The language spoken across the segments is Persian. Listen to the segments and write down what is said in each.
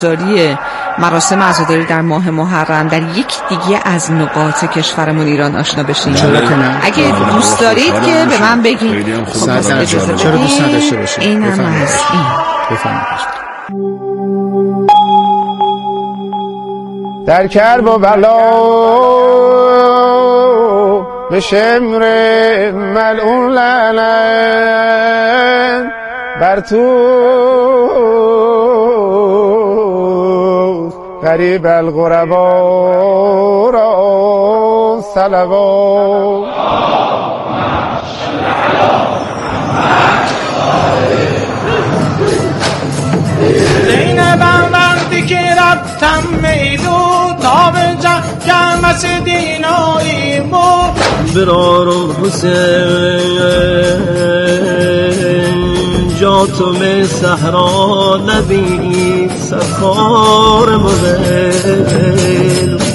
داری مراسم عزاداری در ماه محرم در یک دیگه از نقاط کشورمون ایران آشنا بشیم. اگه دوست دارید که به من بگید. چرا دوست نداشته باشید؟ این هم از این. در کرب و بلا به شمر ملعون لعنت بر تو غریب الغربا را صلوات. زینبم وقتی که رفتم میدون تا به جمعش دینایی بود برارو حسین جاتم صحرا نبید سفار مغل.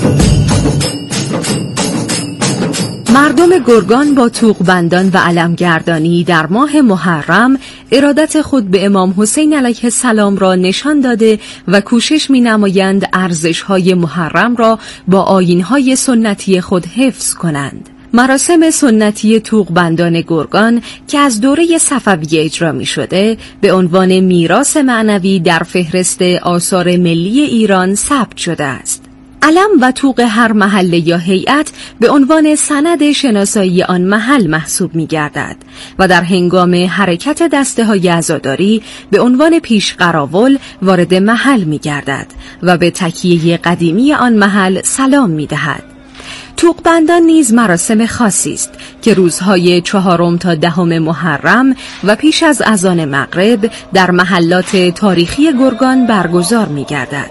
مردم گرگان با توغبندان و علمگردانی در ماه محرم ارادت خود به امام حسین علیه السلام را نشان داده و کوشش می‌نمایند ارزش‌های محرم را با آیین‌های سنتی خود حفظ کنند. مراسم سنتی توغبندان گرگان که از دوره صفویه اجرا می شده به عنوان میراث معنوی در فهرست آثار ملی ایران ثبت شده است. علم و توق هر محله یا هیئت به عنوان سند شناسایی آن محل محسوب می گردد و در هنگام حرکت دسته های عزاداری به عنوان پیش قراول وارد محل می گردد و به تکیه قدیمی آن محل سلام می دهد. توغبندان نیز مراسم خاصی است که روزهای 4 تا 10 محرم و پیش از اذان مغرب در محلات تاریخی گرگان برگزار می گردد.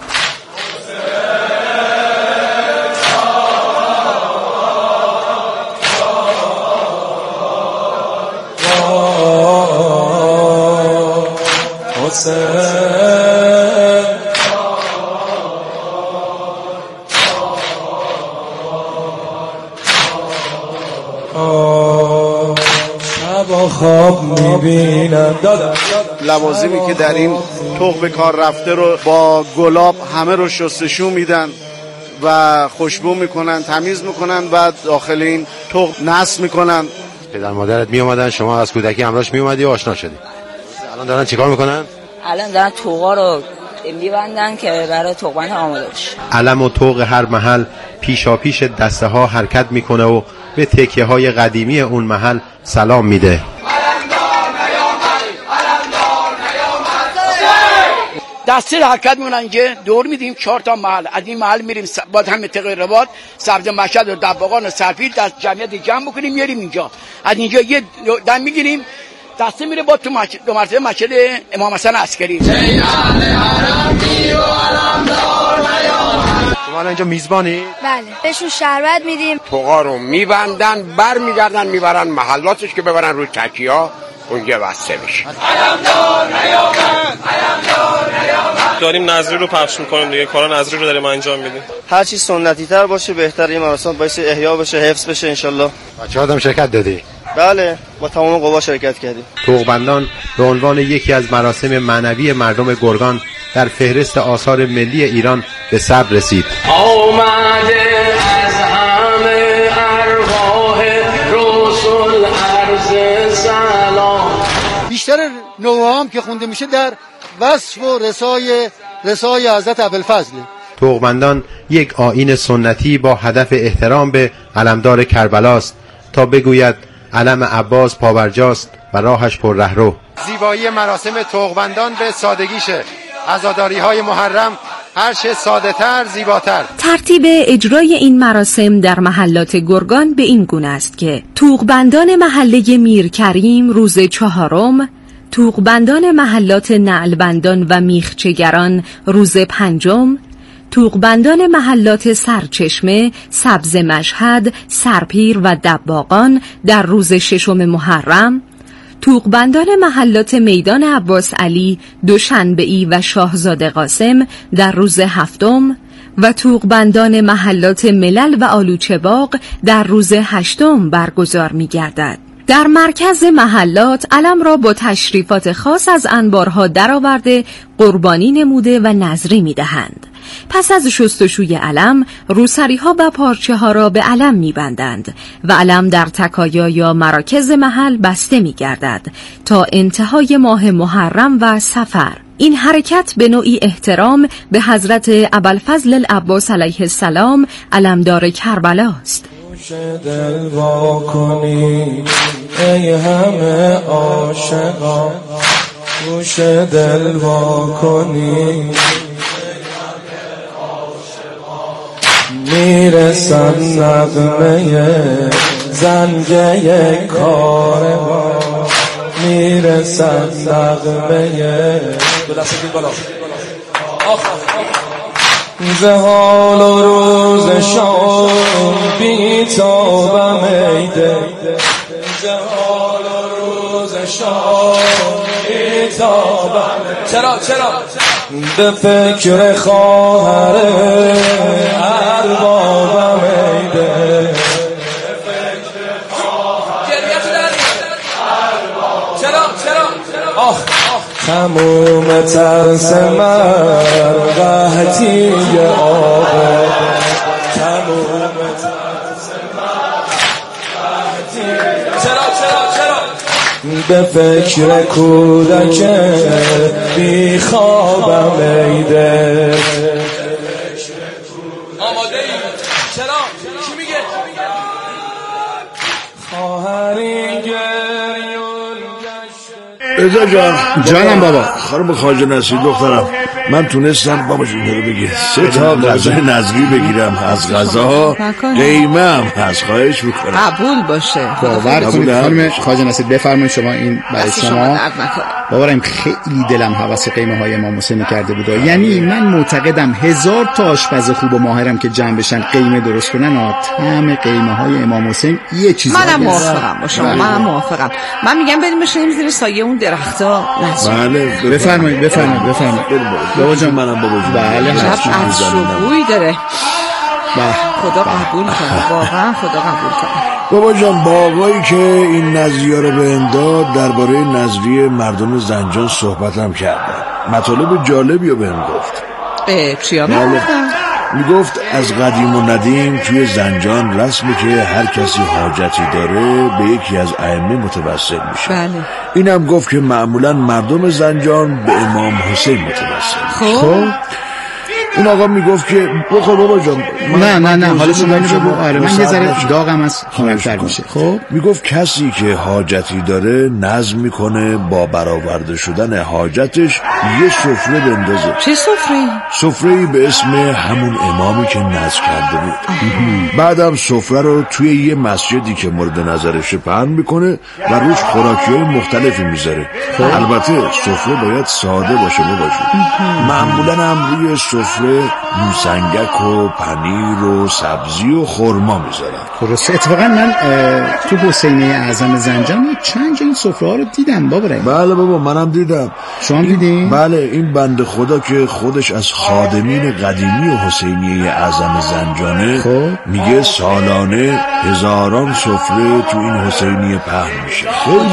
لوازمی که در این طوق به کار رفته رو با گلاب همه رو شستشو میدن و خوشبو میکنن، تمیز میکنن و داخل این طوق نصب میکنن. پدر مادرت می اومدن، شما از کودکی همراهش می اومدی و آشنا شدی. الان دارن چیکار میکنن؟ الان دارن طوقا رو میبندن که برای طوقبند آماده بشه. علم و طوق هر محل پیشاپیش دسته ها حرکت میکنه و به تکیه های قدیمی اون محل سلام میده. دسته حرکت میکنن که دور میدیم 4 تا محل، از این محل میریم باز هم تغییر رباط سبز مشهد و دباغان و سرپیل دست جمعیت جمع بکنیم میاریم اینجا، از اینجا یه دم میگیریم دسته میره با تو دو مرتبه مسجد امام حسن عسکری. شما اینجا میزبانی؟ بله، بهشون شربت میدیم. طوقا رو میبندن برمیگردن میبرن محلاتش که ببرن روی تکیا اونجا بسته بشه. داریم نظری رو پخش میکنیم دیگه، کارا نظری رو داریم انجام میدیم. هر چی سنتی تر باشه بهتره، این مراسم باعث احیا بشه، حفظ بشه ان شاء الله. بچه‌ها هم شرکت دادی؟ بله، با تمام قوا شرکت کردیم. توغبندان به عنوان یکی از مراسم معنوی مردم گرگان در فهرست آثار ملی ایران به ثبت رسید. آمده از همه ارواح رسول عرض سلام. بیشتر نوام که خونده میشه در وصف و رسای حضرت ابوالفضل. توغبندان یک آیین سنتی با هدف احترام به علمدار کربلاست تا بگوید علم عباس پابرجاست و راهش پر رهرو. زیبایی مراسم توغبندان به سادگیشه. عزاداری‌های محرم هر چه ساده‌تر زیباتر. ترتیب اجرای این مراسم در محلات گرگان به این گونه است که توغبندان محله میرکریم روز 4، توغبندان محلات نعلبندان و میخچگران روز 5، توغبندان محلات سرچشمه، سبز مشهد، سرپیر و دباغان در روز 6 محرم، توغبندان محلات میدان عباس علی، دوشنبه‌ای و شاهزاده قاسم در روز 7 و توغبندان محلات ملل و آلوچه باغ در روز 8 برگزار می‌گردد. در مرکز محلات علم را با تشریفات خاص از انبارها درآورده قربانی نموده و نذری می‌دهند. پس از شستشوی علم، روسری‌ها و پارچه‌ها را به علم می‌بندند و علم در تکایا یا مراکز محل بسته می‌گردد تا انتهای ماه محرم و صفر. این حرکت به نوعی احترام به حضرت ابوالفضل العباس علیه السلام علمدار کربلا است. دل وا کنی ای همه عاشقا، گوش دل وا کنی میرسن نغمه زنگه کاروا، میرسن نغمه زهال و روز شام بیتابم ایده، زهال و روز شام بیتابم. چرا به فکر خواهر اربابم ایده، تموم ترس من قحطی آقا، تموم ترس من قحطی. چرا به فکر کودک بی خوابم ایده. آماده ای؟ چرا؟ چی میگه؟ خواهری گریون رضا جان. جانم بابا. خانم خواجه نصیر دخترم، من تونستم بابا جون رو بگی 3 تا غذای نظری بگیرم از غذاها، قیمه هم از خواهش میکنم. قبول باشه. باور کنید خانم خواجه نصیر، بفرمایید شما این برای شما. باورم خیلی دلم هوس قیمه های امام حسین کرده بود. یعنی من معتقدم 1000 تا آشپز خوب و ماهرم که جمع بشن قیمه درست کنن، طعم قیمه های امام حسین یه چیزی. منم موافقم با شما. منم موافقم. من میگم بریم بشینیم زیر سایه اون درختا. بله بفرمایید. بابا جان. منم بابا جون. بله عطر و بوی داره. خدا قبول کنه، واقعا خدا قبول کنه. بابا جان، با آقایی که این نظریه رو به انداد درباره نظریه مردم زنجان صحبتم کردم. مطالب جالبی رو بهم گفت. چیا میگفت از قدیم و ندیم توی زنجان رسمه که هر کسی حاجتی داره به یکی از ائمه متوسل میشه. بله. اینم گفت که معمولا مردم زنجان به امام حسین متوسل میشه. خب اون آقا میگفت که بخور بابا جان. نه حالا شما اینو بگو. آره من یه ذره داغم از خونتر میشه. خب میگفت کسی که حاجتی داره نظم میکنه با برآورده شدن حاجتش یه سفره بندازه. چه سفره‌ای؟ سفره‌ای به اسم همون امامی که نظم کرده بود. بعدم سفره رو توی یه مسجدی که مورد نظرش پهن میکنه و روش خوراکی‌های مختلفی میذاره. البته سفره باید ساده باشه بابا جون. معمولا هم روی سفره موسنگک و پنیر و سبزی و خرما میذارن. درسته. اتفاقا من تو حسینیه اعظم زنجان چند جا این سفره ها رو دیدم بابا. بله بابا منم دیدم. شما دیدین؟ بله. این بنده خدا که خودش از خادمین قدیمی و حسینیه اعظم زنجانه میگه سالانه هزاران سفره تو این حسینیه پهن میشه.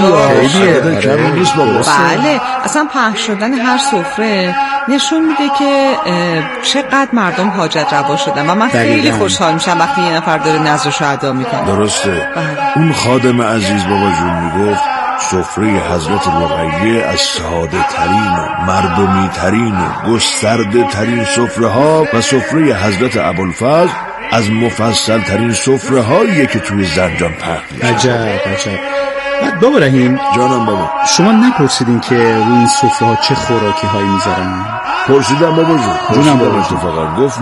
خیلی کمی نیست بابا. بله اصلا پهن شدن هر سفره نشون میده که چقدر مردم حاجت روا شدن و من خیلی خوشحال میشم وقتی یه نفر داره نذرشو ادا میکنه. درسته. اون خادم عزیز بابا جون میگفت سفره حضرت رقیه از ساده ترین و مردمی ترین و گسترده ترین سفره ها و سفره حضرت ابوالفضل از مفصل ترین سفره هاییه که توی زنجان پهن میشه. عجب. بعد بابا رحیم جانم بابا، شما نپرسیدین که روی این سفره ها چه خوراکی هایی میذارن؟ پرسیدم بابا جون. اتفاقا گفت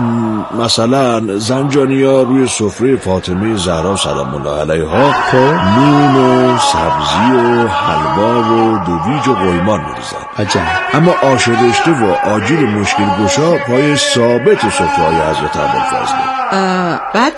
مثلا زنجانی ها روی سفره فاطمه زهرا سلام الله علیها نون و سبزی و حلوا و دویج و قیمان میریزن. عجب. اما آش رشته و آجیل مشکل گشا پای ثابت سفره های حضرت ابوالفضل. بعد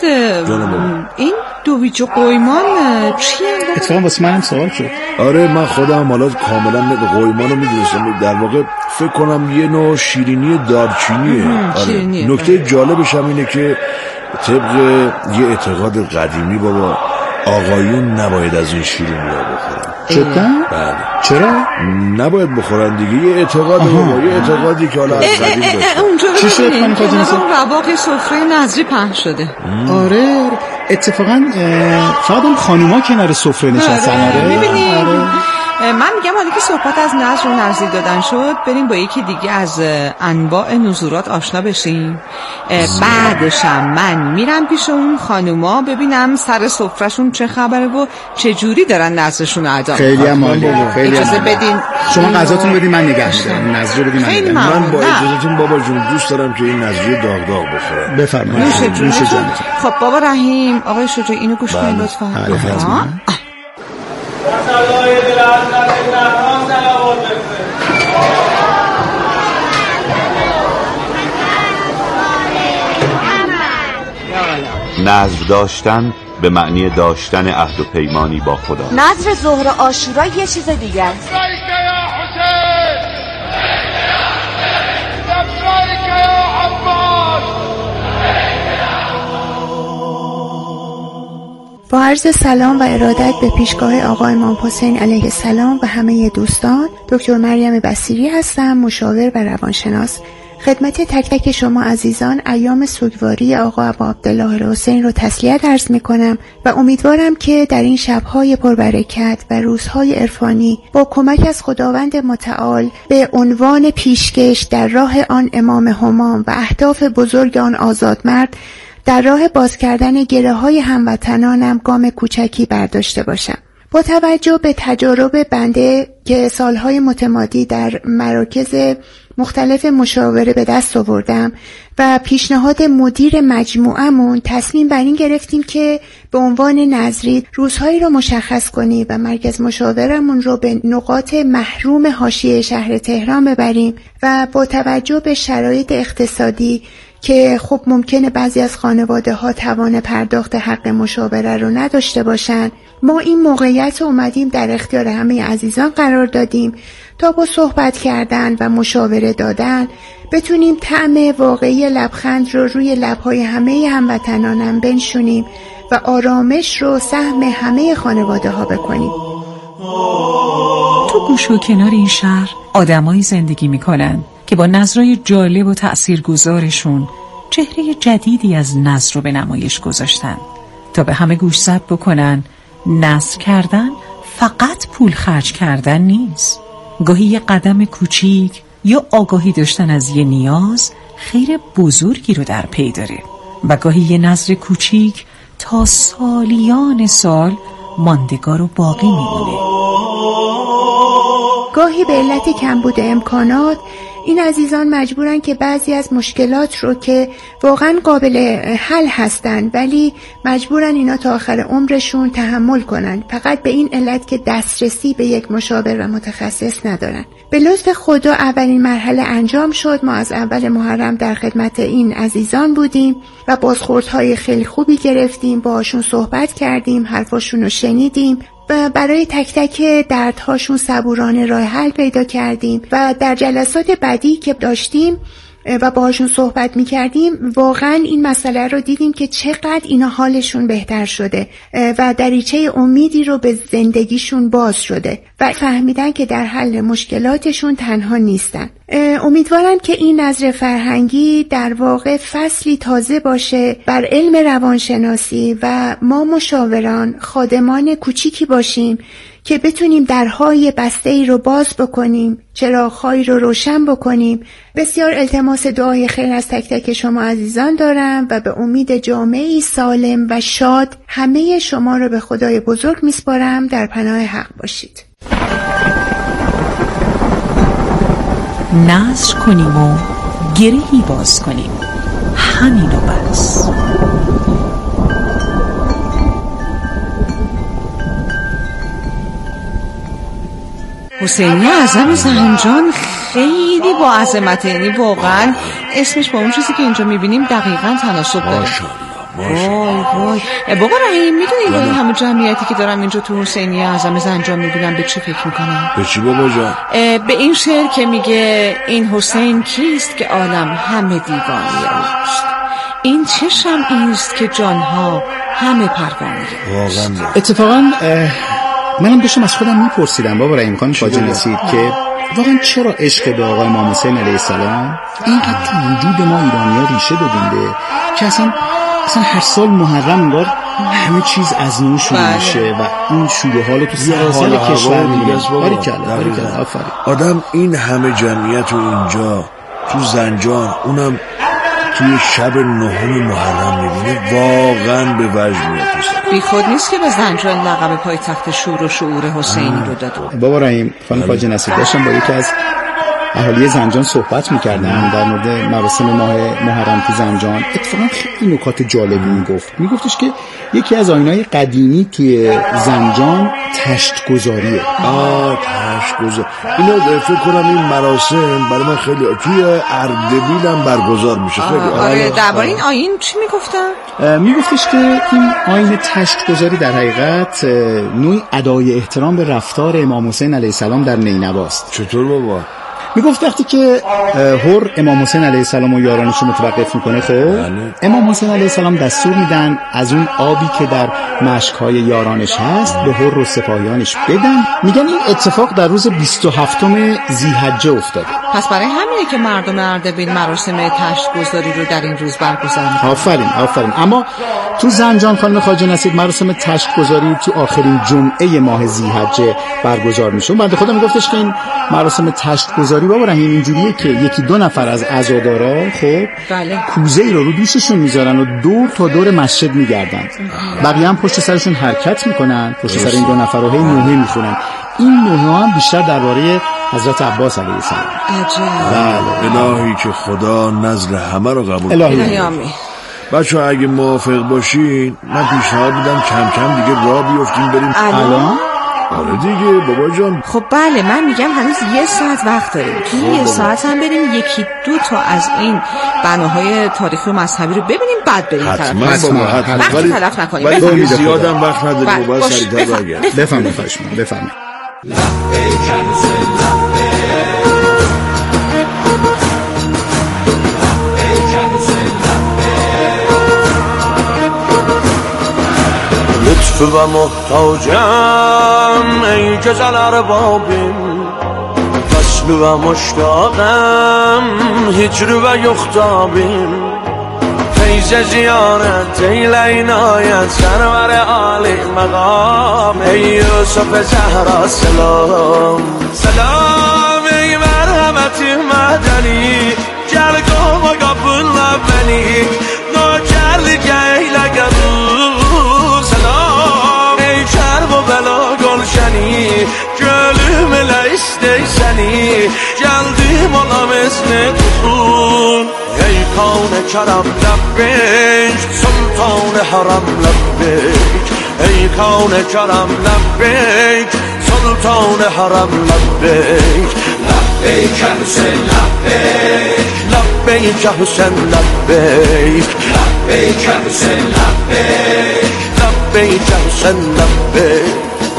این دویج و قیمان چیه؟ اتفاقا واسه منم سوال شد. آره من خودم حالا کاملا قیمان رو میدونستم. در واقع فکر کنم یه نوع شیرینی دارچینیه. آره. نکته جالبش هم اینه که طبق یه اعتقاد قدیمی بابا آقایون نباید از این شیرینی ها بخورن. جدا؟ بله. چرا؟ نباید بخورن دیگه. یه اعتقادی که حالا از قدیم داشتن. اونجا رو ببینیم که رواق سفره نظری پهن شده. آره اتفاقا فقط اون خانوما کنار سفره نشستن. آره میبینیم. من میگم حالا که صحبت از نظر و نظری دادن شد، بریم با یکی دیگه از انواع نذورات آشنا بشیم. بعدشم من میرم پیش اون خانوما ببینم سر سفرهشون چه خبره و چه جوری دارن نظرشون ادا. خیلی هم عالیه. خیلی اجازه بدین شما غذاتون بدین من نگه می‌دارم. نظری بدین من نگه می‌دارم. من با اجازهتون بابا جون دوست دارم که این نظری داغ داغ بخورم. بفرمایید. نوش جانتون. خب بابا رحیم، آقای شجاعی اینو گوش کنید لطفاً. نذر داشتن به معنی داشتن عهد و پیمانی با خدا. نذر ظهر عاشورا یه چیز دیگه است. با عرض سلام و ارادت به پیشگاه آقا امام حسین علیه السلام و همه دوستان، دکتر مریم بصیری هستم، مشاور و روانشناس. خدمت تک تک شما عزیزان ایام سوگواری آقا ابا عبدالله حسین رو تسلیت عرض می کنم و امیدوارم که در این شبهای پربرکت و روزهای عرفانی با کمک از خداوند متعال به عنوان پیشکش در راه آن امام همام و اهداف بزرگ آن آزادمرد در راه باز کردن گره های هموطنانم گام کوچکی برداشته باشم. با توجه به تجارب بنده که سالهای متمادی در مراکز مختلف مشاوره به دست آوردم و پیشنهاد مدیر مجموعمون، تصمیم بر این گرفتیم که به عنوان نظری روزهایی رو مشخص کنیم و مرکز مشاورمون رو به نقاط محروم حاشیه شهر تهران ببریم و با توجه به شرایط اقتصادی که خب ممکنه بعضی از خانواده ها توان پرداخت حق مشاوره رو نداشته باشن، ما این موقعیت رو اومدیم در اختیار همه عزیزان قرار دادیم تا با صحبت کردن و مشاوره دادن بتونیم طعم واقعی لبخند رو روی لبهای همه هموطنانم بنشونیم و آرامش رو سهم همه خانواده ها بکنیم. تو گوش و کنار این شهر آدمایی زندگی میکنن که با نظرهای جالب و تأثیرگذارشون چهره جدیدی از نظر رو به نمایش گذاشتن تا به همه گوشزد بکنن نظر کردن فقط پول خرج کردن نیست. گاهی یه قدم کوچیک یا آگاهی داشتن از یه نیاز خیر بزرگی رو در پی داره و گاهی یه نظر کوچیک تا سالیان سال ماندگار و باقی میمونه. گاهی به علت کمبود امکانات این عزیزان مجبورن که بعضی از مشکلات رو که واقعا قابل حل هستن ولی مجبورن اینا تا آخر عمرشون تحمل کنن، فقط به این علت که دسترسی به یک مشاور و متخصص ندارن. به لطف خدا اولین مرحله انجام شد. ما از اول محرم در خدمت این عزیزان بودیم و بازخوردهای خیلی خوبی گرفتیم، باهاشون صحبت کردیم، حرفاشون رو شنیدیم و برای تک تک دردهاشون صبورانه راه حل پیدا کردیم و در جلسات بعدی که داشتیم و باهاشون صحبت می‌کردیم واقعا این مسئله رو دیدیم که چقدر اینا حالشون بهتر شده و دریچه امیدی رو به زندگیشون باز شده و فهمیدن که در حل مشکلاتشون تنها نیستن. امیدوارم که این نظر فرهنگی در واقع فصلی تازه باشه بر علم روانشناسی و ما مشاوران خادمان کوچیکی باشیم که بتونیم درهای بسته‌ای رو باز بکنیم، چراغ‌هایی رو روشن بکنیم. بسیار التماس دعای خیر از تک تک شما عزیزان دارم و به امید جامعه‌ای سالم و شاد همه شما رو به خدای بزرگ میسپارم. در پناه حق باشید. نظر کنیم و گرهی باز کنیم، همینو بس. حسینی اعظم زنجان خیلی با عظمت، یعنی واقعا اسمش با اون چیزی که اینجا میبینیم دقیقاً تناسب داره. وای بابا رحیم، میدونی با این همه جمعیتی که دارم اینجا تو حسینی اعظم زنجان میبینم به چی فکر میکنم؟ به چی بابا جان؟ به این شعر که میگه این حسین کیست که عالم همه دیوانه اوست، این چه شمعی است که جانها همه پروانه. واقعا اتفاقا منم داشتم از خودم میپرسیدم بابا رحیم خان خواجه نصیر که واقعا چرا عشق به آقای امام حسین علیه السلام اینقدر تو وجود ما ایرانی‌ها ریشه دوونده که اصلا هر سال محرم انگار همه چیز از نو شروع میشه و این شور و حال تو سراسر کشور میگه. باریکلا آفرین. آدم این همه جمعیت و اینجا تو زنجان، اونم توی شب 9 محرم میبینه، واقعا به وجد میاد. بی خود نیست که به زنجان لقب پایتخت شور و شعور حسینی رو داد. بابا رحیم خانم خواجه نصیر داشتم با یکی از اهالی زنجان صحبت میکردم در مورد مراسم ماه محرم تو زنجان. اتفاقا خیلی نکات جالبی میگفتش که یکی از آیین‌های قدیمی توی زنجان تشت‌گذاریه. تشت‌گذار اینا فکر کنم این مراسم برای من خیلی توی اردبیل هم برگزار میشه. خیلی درباره این آیین چی میگفتن؟ میگفتش که این آیین تشت‌گذاری در حقیقت نوعی ادای احترام به رفتار امام حسین علیه السلام در نینواست. چطور بابا؟ میگفت وقتی که هر امام حسین علیه السلام و یارانش رو متوقف میکنه، خب امام حسین علیه السلام دستور میدن از اون آبی که در مشکهای یارانش هست به هر و سپاهیانش بدن. میگن این اتفاق در روز 27 ذی‌حجه افتاده. پس برای همینه که مردم اردبیل مراسم تشت‌گذاری رو در این روز برگزار میکنن. آفرین. اما تو زنجان خانم خواجه نصیر مراسم تشت‌گذاری تو آخرین جمعه ماه ذی‌حجه برگزار میشه. بعد خودم میگفتش که این مراسم تشت‌گذاری بابا رحیم اینجوریه که 1-2 نفر از عزادارا خب کوزه ای رو دوششون میذارن و دور تا دور مسجد میگردن، بقیه هم پشت سرشون حرکت میکنن، پشت سر این 2 نفر رو هی نوحه میخونن. این نوحه هم بیشتر درباره حضرت عباس علیه السلام. عجب. الهی که خدا نظر همه رو قبول کنه. الهی آمین. بچه‌ها اگه موافق باشین من پیشنهاد میدم کم کم دیگه راه بیفتیم بریم. الان؟ آره دیگه بابا جان. خب بله، من میگم هنوز 1 ساعت وقت داریم. تو 1 ساعت هم بریم 1-2 تا از این بناهای تاریخی و مذهبی رو ببینیم، بعد بریم حتما وقت تلف نکنیم. ولی زیادم وقت نداریم و باید سریعتر برگردیم. بفرمایید. لطف و محتاجم ای جزل اربابیم، وصل و مشتاقم هجر و یختابیم، فیض زیارت ای لینایت سرور عالی مقام، ای یوسف زهرا سلام ای مرحمت مدنی، جلگام و قبول بنی نوکرلی گیل گبول، بلا گلشنی گلüm elə istəysəni gəldim olam esne tutun, ey kavne karam labbeyk sultan haram labbeyk, ey kavne karam labbeyk sultan haram labbeyk, labbeyk Hüseyin labbeyk, labbeyk Hüseyin labbeyk, labbeyk Hüseyin labbeyk, labbeyk Hüseyin labbeyk.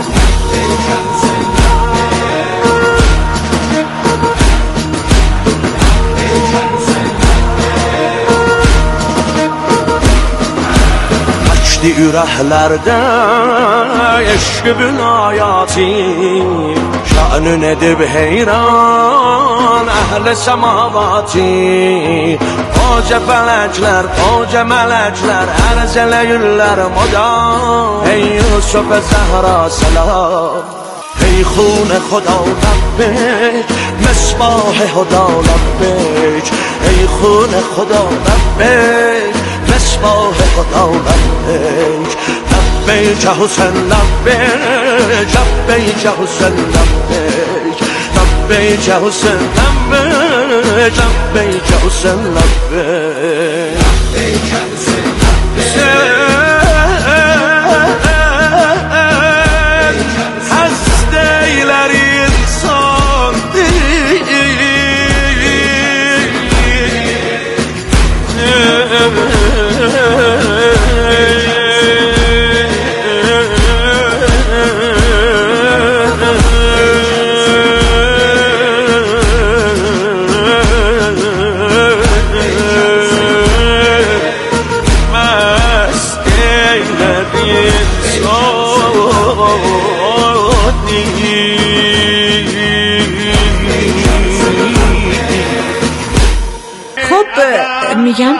Ürəklərdə eşq bünayati, şanın edib heyran əhl-i səmavati, qoca fələklər, qoca mələklər ərz eləyirlər modam, ey Yusuf Zəhra salam, ey خون خدا لبیک مصباح خدا لبیک، ای خون خدا لبیک مصباح خدا لبیک، لبیک حسین لبیک، لبیک حسین لبیک، لبیک حسین لبیک، لبیک حسین لبیک، لبیک حسین لبیک.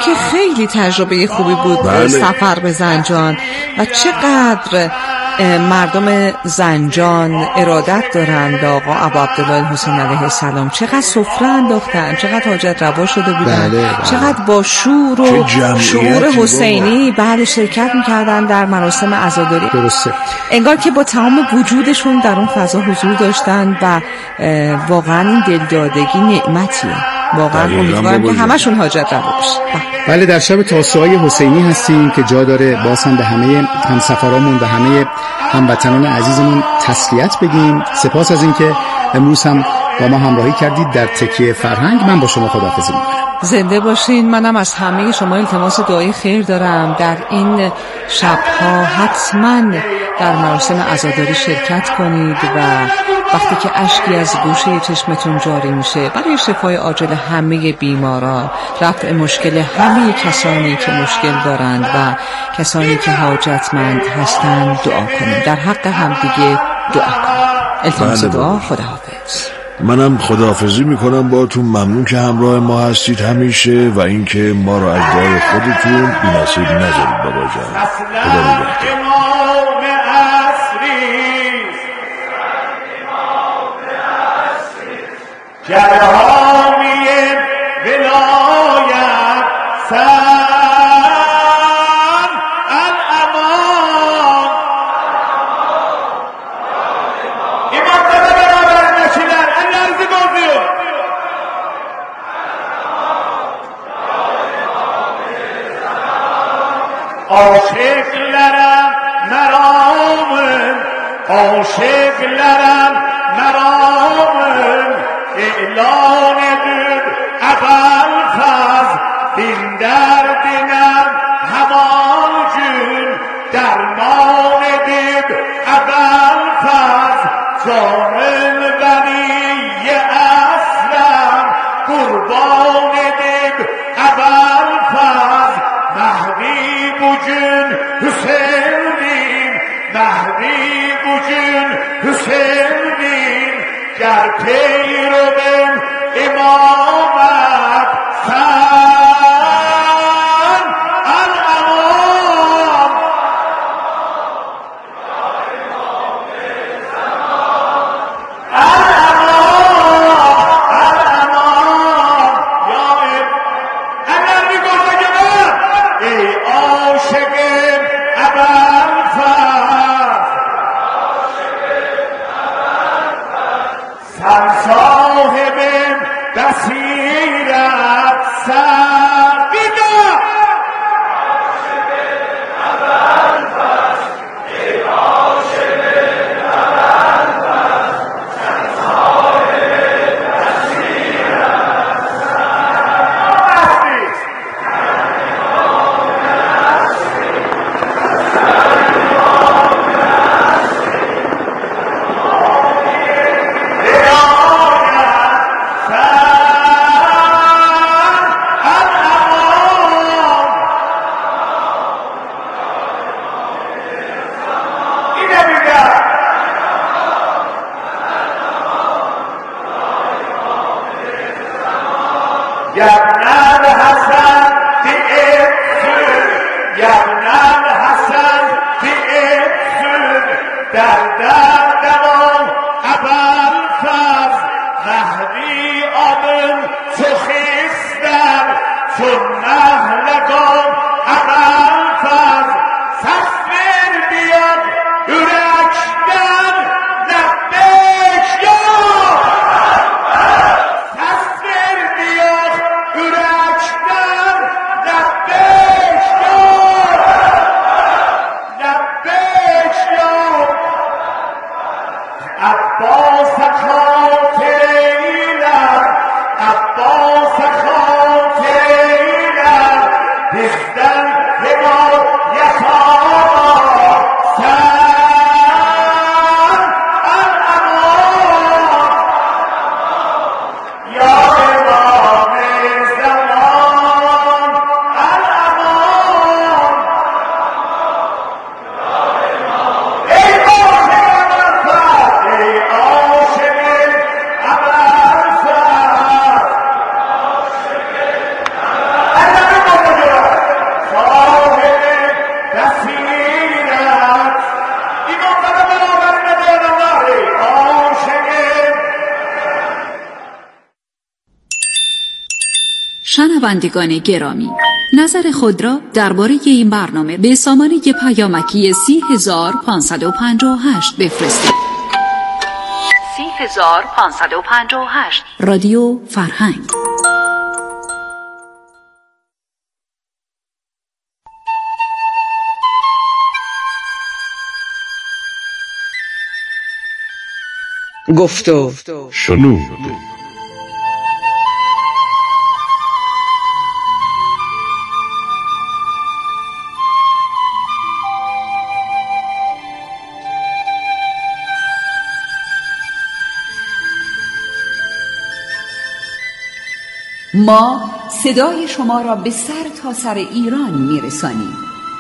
که خیلی تجربه خوبی بود سفر به زنجان و چقدر مردم زنجان ارادت دارن به آقا ابو عبدالله حسین علیه السلام، چقدر سفره انداختن، چقدر حاجت روا شده بودن، چقدر با شور و شعور حسینی بعد شرکت میکردن در مراسم عزاداری. درسته، انگار که با تمام وجودشون در اون فضا حضور داشتن و واقعا این دلدادگی نعمتیه. واقعا امیدوارم که همشون حاجت روا بشه. بله، در شب تاسوعای حسینی هستیم که جا داره باز هم به همه همسفرامون و همه هموطنان عزیزمون تسلیت بگیم. سپاس از اینکه امروز هم با ما همراهی کردید در تکیه فرهنگ. من با شما خداحافظی می‌کنم. زنده باشین. منم از همه شما التماس دعای خیر دارم. در این شب‌ها حتما در مراسم عزاداری شرکت کنید و وقتی که اشکی از گوشه چشمتون جاری میشه برای شفای عاجل همه بیماران، رفع مشکل همه کسانی که مشکل دارند و کسانی که حاجتمند هستند دعا کنید. در حق همدیگه دعا کنید. التماس دعا. خداحافظ. منم خداحافظی میکنم باهاتون. ممنون که همراه ما هستید همیشه و اینکه ما رو از دعای خودتون بی‌نصیب نذارید. بابا جان، خدا نگهدار. جرامی ولایت سر الامان ایمان زده برابر نشیدن انرزی بازیو عاشقلرم مرامم، عاشقلرم مرامم، اعلان دید ابوالفضل دین در دینم همان جون، درمان دید ابوالفضل زامن بنی اسلم، قربان دید ابوالفضل مهدی بجون حسین دین، مهدی بجون حسین دین، گر پیرو بین امامت سن الامام. الامام یا اگر میگوزه که من ای عاشق ابوالفضل سنسان شنوندگان گرامی، نظر خود را درباره این برنامه به سامانه پیامکی 30558 بفرستید. 30558 رادیو فرهنگ. گفتو شنود. ما صدای شما را به سر تا سر ایران میرسانیم.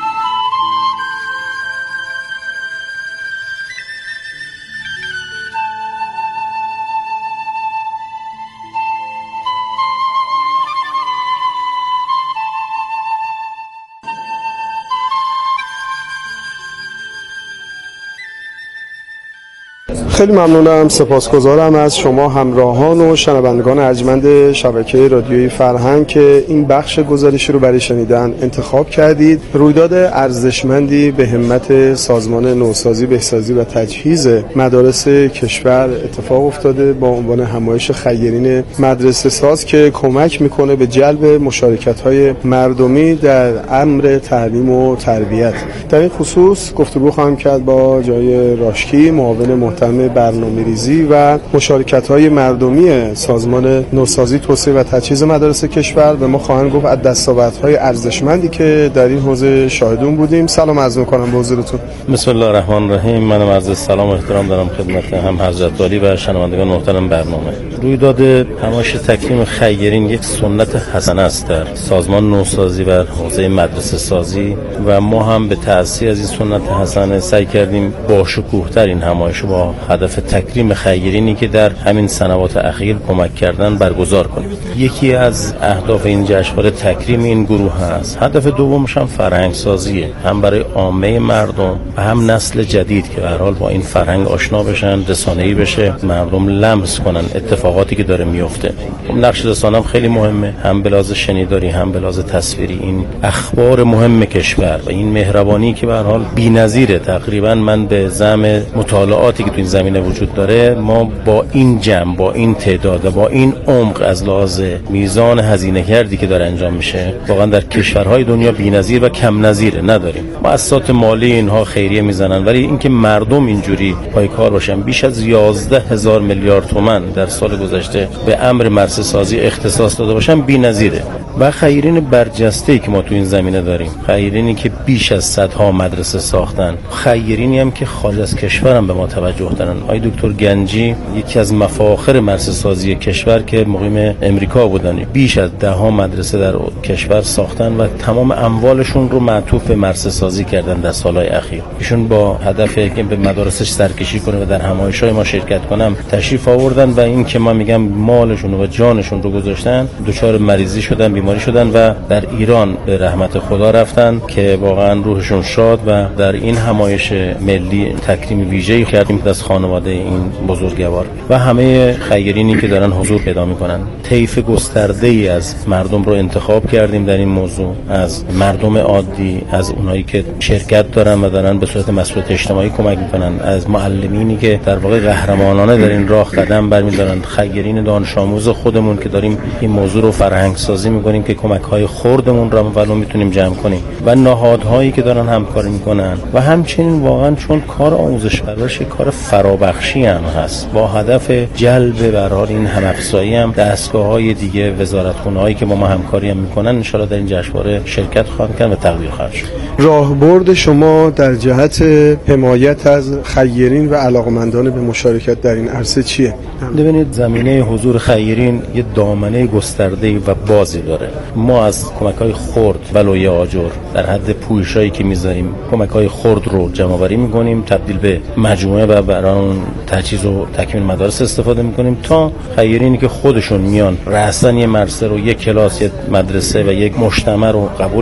خیلی ممنونم، سپاسگزارم از شما همراهان و شنوندگان ارجمند شبکه رادیویی فرهنگ که این بخش گزارشی رو برای شنیدن انتخاب کردید. رویداد ارزشمندی به همت سازمان نوسازی، بهسازی و تجهیز مدارس کشور اتفاق افتاده با عنوان همایش خیرین مدرسه ساز که کمک میکنه به جلب مشارکت‌های مردمی در امر تعلیم و تربیت. در این خصوص گفتگو خواهم کرد با جای راشکی، معاون محترم برنامه‌ریزی و مشارکت‌های مردمی سازمان نوسازی، توسعه و تجهیز مدارس کشور. و ما خواهیم گفت از دستاوردهای ارزشمندی که در این حوزه شاهدون بودیم. سلام عرض می‌کنم به حضورتون. بسم الله الرحمن الرحیم. منم عرض سلام و احترام دارم خدمت هم حضرت عالی و شنوندگان محترم برنامه. رویداد همایش تکریم خیرین یک سنت حسنه است در سازمان نوسازی و حوزه مدرسه سازی و ما هم به تأسیس از این سنت حسنه سعی کردیم با شکوه‌تر این همایش با هدف تکریم خیرینی که در همین سنوات اخیر کمک کردن برگزار کنیم. یکی از اهداف این جشنواره تکریم این گروه است. هدف دومش هم فرهنگ سازیه، هم برای عامه مردم و هم نسل جدید که به هر حال با این فرهنگ آشنا بشن، رسانه‌ای بشه، مردم لمس کنن اتفاقاتی که داره میفته. نقش رسانه هم خیلی مهمه، هم به لحاظ شنیداری هم به لحاظ تصویری. این اخبار مهم کشور و این مهربانی که به هر حال بی‌نظیره. تقریبا من به زعم مطالعاتی که تو این زمینه وجود داره، ما با این جمع، با این تعداد، با این عمق از لحاظ میزان هزینه کردی که داره انجام میشه، واقعا در کشورهای دنیا بی‌نظیر و کم نظیره نداریم. مؤسسات مالی اینها خیریه میزنن، ولی اینکه مردم اینجوری پای کار باشن، بیش از 11,000 میلیارد تومان در سال گذشته به امر مدرسه سازی اختصاص داده باشن بی‌نظیره. و خیرین برجسته‌ای که ما تو این زمینه داریم، خیرینی که بیش از صدها مدرسه ساختن، خیرینی هم که خارج از کشور هم به ما توجه دارن. آقای دکتر گنجی یکی از مفاخر مدرسه سازی کشور که مقیم امریکا بودن، بیش از 10 مدرسه در کشور ساختن و تمام اموالشون رو معطوف به مدرسه سازی کردن در سالهای اخیر. ایشون با هدف اینکه به مدارسش سرکشی کنه و در همایش‌های ما شرکت کنم تشریف آوردن و این که ما میگم مالشون و جانشون رو گذاشتن، دچار مریضی شدن، بیماری شدن و در ایران به رحمت خدا رفتن که واقعا روحشون شاد. و در این همایش ملی تکریم ویژه‌ای کردیم از خانواده این بزرگوار و همه خیرینی که دارن حضور پیدا میکنن. طیف گسترده‌ای از مردم رو انتخاب کردیم در این موضوع، از مردم عادی، از اونایی که شرکت دارن و دارن به صورت مسئولیت اجتماعی کمک میکنن، از معلمینی که در واقع قهرمانانه در این راه قدم برمی‌دارن، خیرین دانش آموز خودمون که داریم این موضوع رو فرهنگ سازی میکنیم که کمک‌های خردمون رو ولو میتونیم جمع کنیم و نهادهایی که دارن همکاری میکنن و همچنین واقعا چون کار آموزش پرورش کار فرابخشی هم هست با هدف جلب به هر حال این هم‌افزایی هم دستگاه‌های دیگه، وزارتخونه‌هایی که با ما همکاری هم میکنن ان شاءالله در این جشنواره شرکت خواهند کرد و تقدیر خواهد شد. راهبرد شما در جهت حمایت از خیرین و علاقمندان به مشارکت در این عرصه چیه؟ ببینید زمینه حضور خیرین یه دامنه گسترده‌ای و بازی داره. ما از کمک‌های خرد ولوی آجر در حد پویشایی که می‌ذاریم کمک‌های خرد رو جمع‌آوری می‌کنیم، تبدیل به مجموعه و برای اون تجهیز و تکمیل مدارس استفاده می‌کنیم تا خیرینی که خودشون میان رأساً یه مدرسه رو، یک کلاس، یک مدرسه و یک مجتمع رو قبول